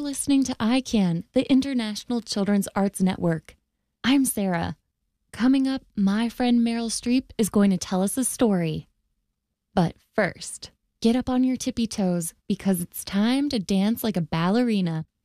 listening to ICANN, the International Children's Arts Network. I'm Sarah. Coming up, my friend Meryl Streep is going to tell us a story. But first, get up on your tippy toes because it's time to dance like a ballerina